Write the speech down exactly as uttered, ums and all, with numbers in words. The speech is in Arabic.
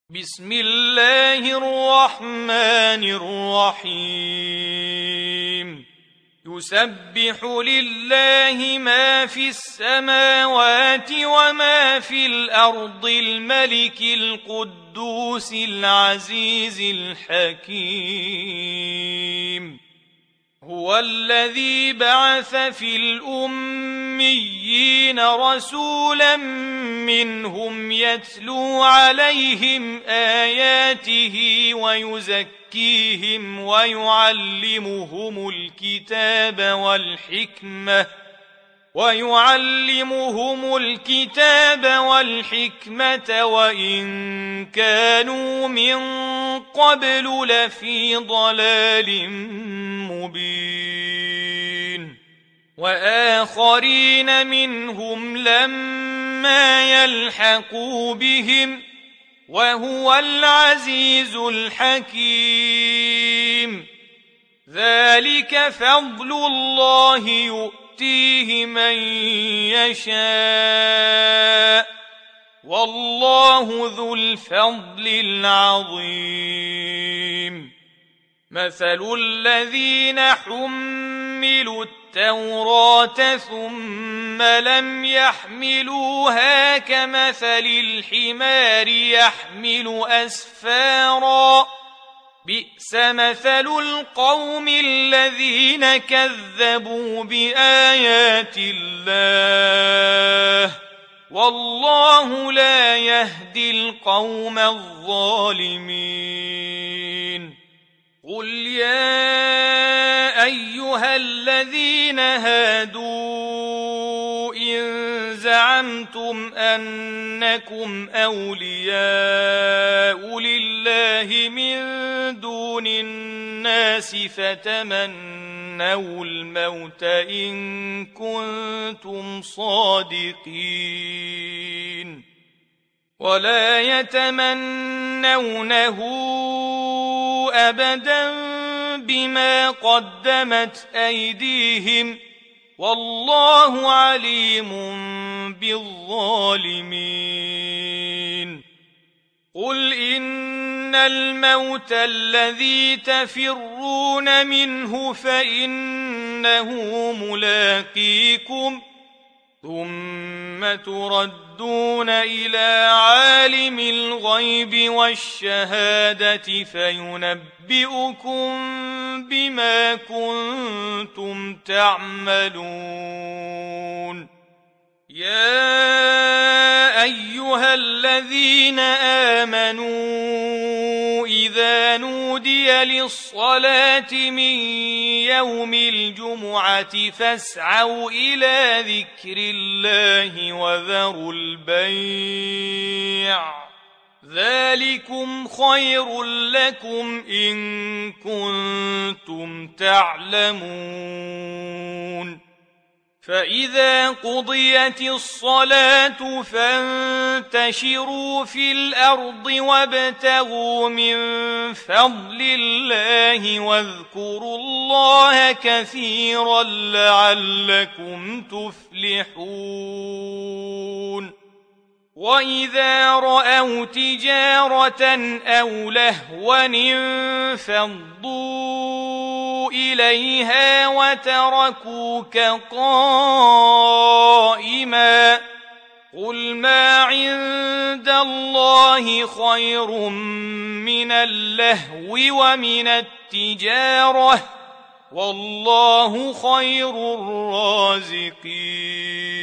بسم الله الرحمن الرحيم يسبح لله ما في السماوات وما في الأرض الملك القدوس العزيز الحكيم هو الذي بعث في الأميين رسولا منهم يتلو عليهم آياته ويزكيهم ويعلمهم الكتاب والحكمة ويعلمهم الكتاب والحكمة وإن كانوا من قبل لفي ضلال مبين وآخرين منهم لما يلحقوا بهم وهو العزيز الحكيم ذلك فضل الله يؤتيه من يشاء والله ذو الفضل العظيم مثل الذين حملوا التوراة ثم لم يحملوها كمثل الحمار يحمل أسفارا بئس مثل القوم الذين كذبوا بآيات الله والله لا يهدي القوم الظالمين قل يا أيها الذين هادوا إن زعمتم أنكم أولياء لله من دون الناس فتمنوا الموت إن كنتم صادقين ولا يتمنونه أبدا بما قدمت أيديهم والله عليم بالظالمين قل إن الموت الذي تفرون منه فإنه ملاقيكم ثم تردون إلى عالم الغيب والشهادة فينبئكم بما كنتم تعملون يا أيها الذين آمنوا إذا نودي للصلاة من يوم الجمعة فاسعوا إلى ذكر الله وذروا البيع ذلكم خير لكم إن كنتم تعلمون فإذا قضيت الصلاة فانتشروا في الأرض وابتغوا من فضل الله واذكروا الله كثيرا لعلكم تفلحون وإذا رأوا تجارة أو لهوا انفضوا إليها وتركوك قائما قل ما عند الله خير من اللهو ومن التجارة والله خير الرازقين